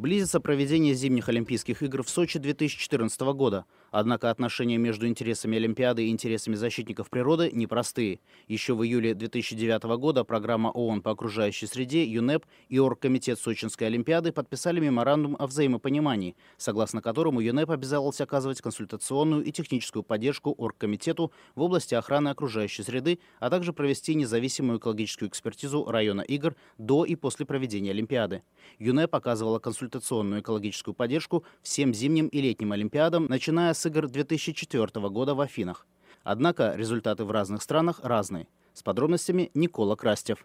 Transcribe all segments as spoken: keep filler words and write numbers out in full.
Близится проведение зимних Олимпийских игр в Сочи две тысячи четырнадцатого года. Однако отношения между интересами Олимпиады и интересами защитников природы непростые. Еще в июле две тысячи девятого года программа ООН по окружающей среде, ЮНЕП и Оргкомитет Сочинской Олимпиады подписали меморандум о взаимопонимании, согласно которому ЮНЕП обязалась оказывать консультационную и техническую поддержку Оргкомитету в области охраны окружающей среды, а также провести независимую экологическую экспертизу района игр до и после проведения Олимпиады. ЮНЕП оказывала консультационную экологическую поддержку всем зимним и летним Олимпиадам, начиная с игр две тысячи четвёртого года в Афинах. Однако результаты в разных странах разные. С подробностями Никола Крастев.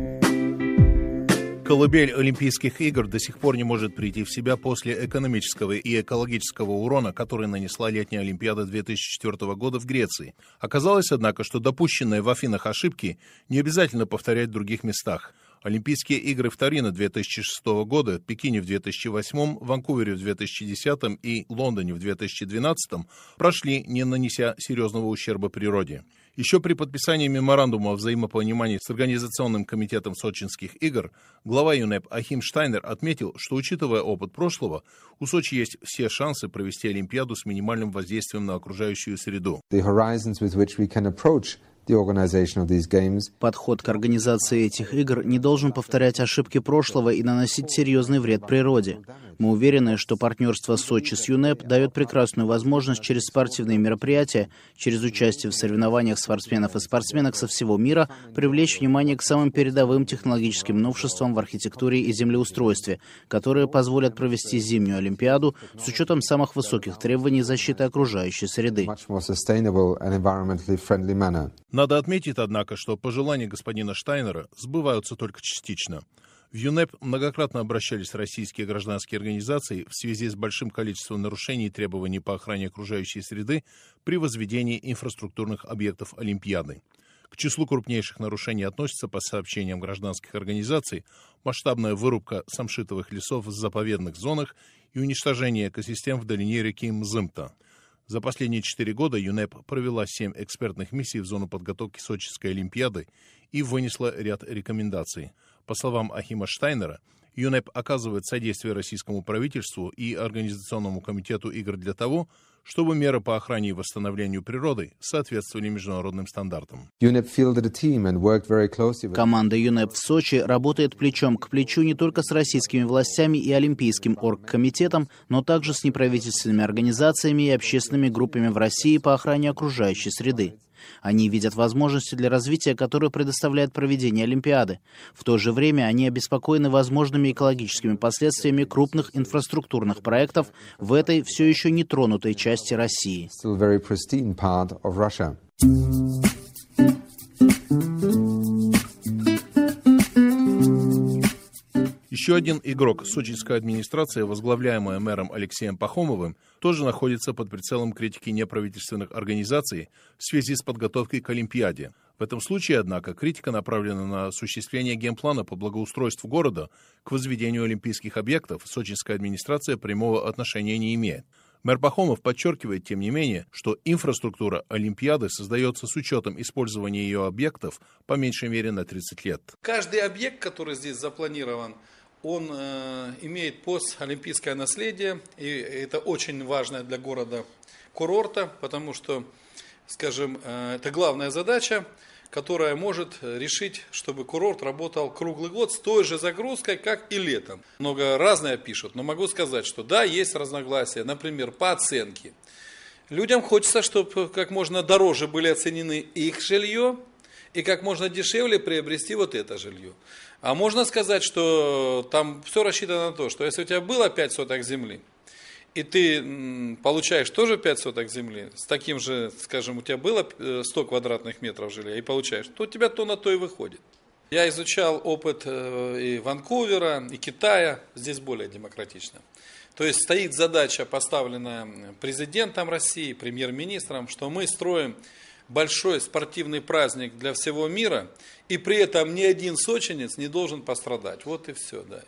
Колыбель Олимпийских игр до сих пор не может прийти в себя после экономического и экологического урона, который нанесла летняя Олимпиада две тысячи четвёртого года в Греции. Оказалось, однако, что допущенные в Афинах ошибки не обязательно повторять в других местах. Олимпийские игры в Торино две тысячи шестого года, Пекине в две тысячи восьмом, Ванкувере в две тысячи десятом и Лондоне в две тысячи двенадцатом прошли, не нанеся серьезного ущерба природе. Еще при подписании меморандума о взаимопонимании с Организационным комитетом Сочинских игр глава ЮНЕП Ахим Штайнер отметил, что, учитывая опыт прошлого, у Сочи есть все шансы провести Олимпиаду с минимальным воздействием на окружающую среду. Подход к организации этих игр не должен повторять ошибки прошлого и наносить серьезный вред природе. Мы уверены, что партнерство Сочи с ЮНЕП дает прекрасную возможность через спортивные мероприятия, через участие в соревнованиях спортсменов и спортсменок со всего мира привлечь внимание к самым передовым технологическим новшествам в архитектуре и землеустройстве, которые позволят провести зимнюю Олимпиаду с учетом самых высоких требований защиты окружающей среды. Надо отметить, однако, что пожелания господина Штайнера сбываются только частично. В ЮНЕП многократно обращались российские гражданские организации в связи с большим количеством нарушений и требований по охране окружающей среды при возведении инфраструктурных объектов Олимпиады. К числу крупнейших нарушений относится, по сообщениям гражданских организаций, масштабная вырубка самшитовых лесов в заповедных зонах и уничтожение экосистем в долине реки Мзымта. За последние четыре года ЮНЕП провела семь экспертных миссий в зону подготовки Сочинской Олимпиады и вынесла ряд рекомендаций. По словам Ахима Штайнера, ЮНЕП оказывает содействие российскому правительству и Организационному комитету игр для того, чтобы меры по охране и восстановлению природы соответствовали международным стандартам. Команда ЮНЕП в Сочи работает плечом к плечу не только с российскими властями и Олимпийским оргкомитетом, но также с неправительственными организациями и общественными группами в России по охране окружающей среды. Они видят возможности для развития, которые предоставляет проведение Олимпиады. В то же время они обеспокоены возможными экологическими последствиями крупных инфраструктурных проектов в этой все еще не тронутой части России. Еще один игрок, сочинская администрация, возглавляемая мэром Алексеем Пахомовым, тоже находится под прицелом критики неправительственных организаций в связи с подготовкой к Олимпиаде. В этом случае, однако, критика направлена на осуществление генплана по благоустройству города к возведению олимпийских объектов. Сочинская администрация прямого отношения не имеет. Мэр Пахомов подчеркивает, тем не менее, что инфраструктура Олимпиады создается с учетом использования ее объектов по меньшей мере на тридцать лет. Каждый объект, который здесь запланирован, он э, имеет постолимпийское наследие, и это очень важно для города курорта, потому что, скажем, э, это главная задача, которая может решить, чтобы курорт работал круглый год с той же загрузкой, как и летом. Много разное пишут, но могу сказать, что да, есть разногласия, например, по оценке. Людям хочется, чтобы как можно дороже были оценены их жилье, и как можно дешевле приобрести вот это жилье. А можно сказать, что там все рассчитано на то, что если у тебя было пять соток земли, и ты получаешь тоже пять соток земли, с таким же, скажем, у тебя было сто квадратных метров жилья, и получаешь, то у тебя то на то и выходит. Я изучал опыт и Ванкувера, и Китая, здесь более демократично. То есть стоит задача, поставленная президентом России, премьер-министром, что мы строим большой спортивный праздник для всего мира, и при этом ни один сочинец не должен пострадать. Вот и все, да.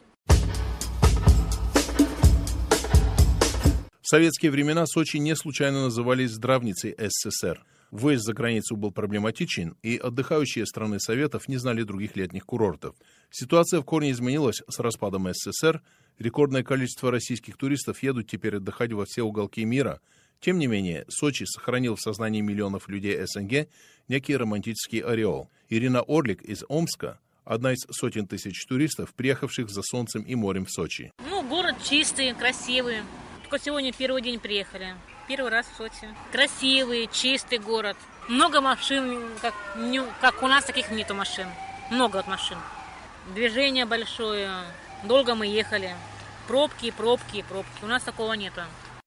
В советские времена Сочи не случайно назывались здравницей СССР. Выезд за границу был проблематичен, и отдыхающие страны Советов не знали других летних курортов. Ситуация в корне изменилась с распадом СССР. Рекордное количество российских туристов едут теперь отдыхать во все уголки мира. Тем не менее, Сочи сохранил в сознании миллионов людей СНГ некий романтический ореол. Ирина Орлик из Омска – одна из сотен тысяч туристов, приехавших за солнцем и морем в Сочи. Ну, город чистый, красивый. Только сегодня первый день приехали. Первый раз в Сочи. Красивый, чистый город. Много машин, как, как у нас таких нету машин. Много от машин. Движение большое. Долго мы ехали. Пробки, пробки, пробки. У нас такого нету.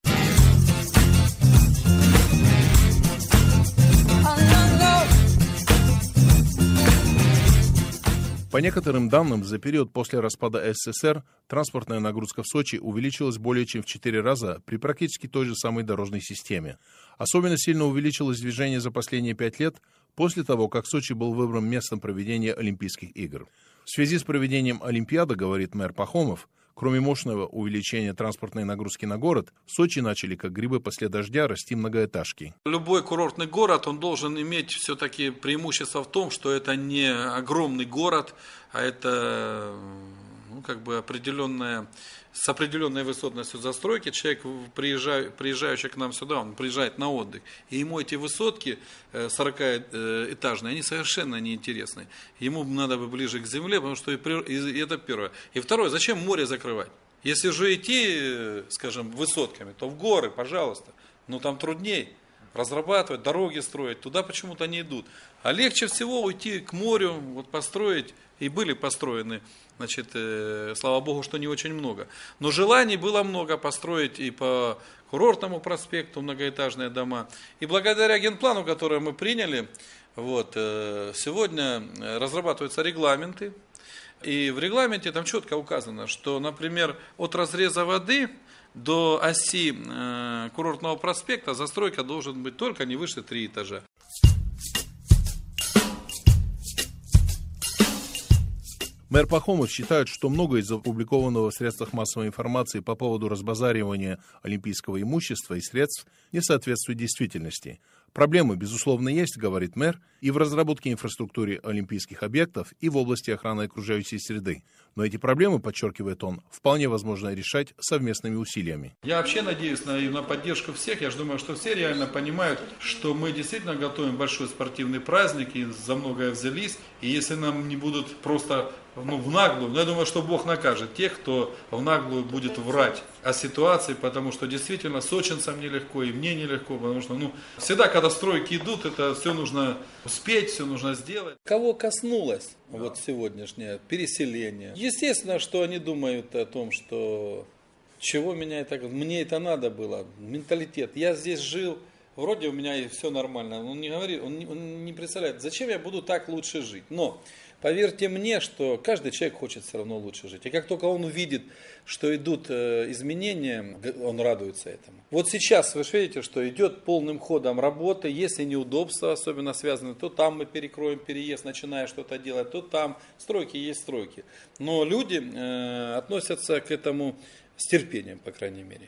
По некоторым данным, за период после распада СССР транспортная нагрузка в Сочи увеличилась более чем в четыре раза при практически той же самой дорожной системе. Особенно сильно увеличилось движение за последние пять лет после того, как Сочи был выбран местом проведения Олимпийских игр. В связи с проведением Олимпиады, говорит мэр Пахомов, кроме мощного увеличения транспортной нагрузки на город, в Сочи начали, как грибы после дождя, расти многоэтажки. Любой курортный город, он должен иметь все-таки преимущество в том, что это не огромный город, а это ну, как бы определенная, с определенной высотностью застройки. Человек, приезжай, приезжающий к нам сюда, он приезжает на отдых, и ему эти высотки сорокаэтажные, они совершенно неинтересны. Ему надо бы ближе к земле, потому что и это первое. И второе, зачем море закрывать? Если же идти, скажем, высотками, то в горы, пожалуйста, но там трудней. Разрабатывать, дороги строить, туда почему-то не идут. А легче всего уйти к морю, вот построить, и были построены, значит, э, слава богу, что не очень много. Но желаний было много построить и по курортному проспекту многоэтажные дома. И благодаря генплану, который мы приняли, вот, э, сегодня разрабатываются регламенты. И в регламенте там четко указано, что, например, от разреза воды до оси э, курортного проспекта застройка должен быть только не выше три этажа. Мэр Пахомов считает, что многое из опубликованного в средствах массовой информации по поводу разбазаривания олимпийского имущества и средств не соответствует действительности. Проблемы, безусловно, есть, говорит мэр, и в разработке инфраструктуры олимпийских объектов, и в области охраны окружающей среды. Но эти проблемы, подчеркивает он, вполне возможно решать совместными усилиями. Я вообще надеюсь на, на поддержку всех. Я же думаю, что все реально понимают, что мы действительно готовим большой спортивный праздник и за многое взялись. И если нам не будут просто ну, в наглую, но я думаю, что Бог накажет тех, кто в наглую будет врать о ситуации, потому что действительно сочинцам нелегко и мне нелегко, потому что ну, всегда, когда стройки идут, это все нужно успеть, все нужно сделать. Кого коснулось да. вот сегодняшнее переселение? Естественно, что они думают о том, что чего меня это, мне это надо было, менталитет. Я здесь жил, вроде у меня и все нормально. Он не говорит, он не, он не представляет, зачем я буду так лучше жить. Но поверьте мне, что каждый человек хочет все равно лучше жить. И как только он увидит, что идут изменения, он радуется этому. Вот сейчас вы же видите, что идет полным ходом работа. Если неудобства особенно связаны, то там мы перекроем переезд, начиная что-то делать, то там. Стройки есть стройки. Но люди э, относятся к этому с терпением, по крайней мере.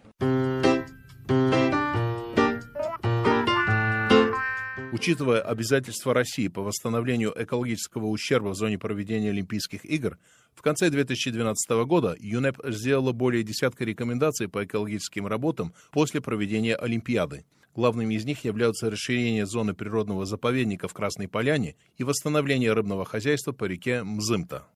Учитывая обязательства России по восстановлению экологического ущерба в зоне проведения Олимпийских игр, в конце две тысячи двенадцатого года ЮНЕП сделала более десятка рекомендаций по экологическим работам после проведения Олимпиады. Главными из них являются расширение зоны природного заповедника в Красной Поляне и восстановление рыбного хозяйства по реке Мзымта.